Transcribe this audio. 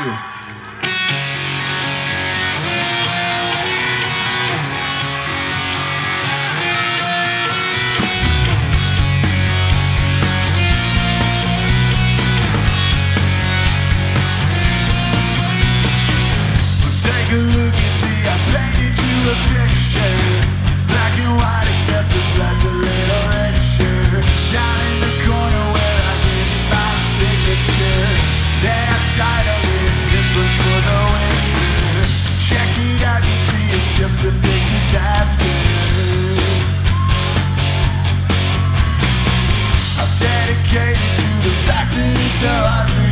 you. Take a look and see, I painted you a picture. It's black and white except the blood's a little richer. Down in the corner where I give you my signature. Then I titled it, this one's for the winter. Check it out, you see it's just a big disaster. I'm dedicated to the fact that it's so hard for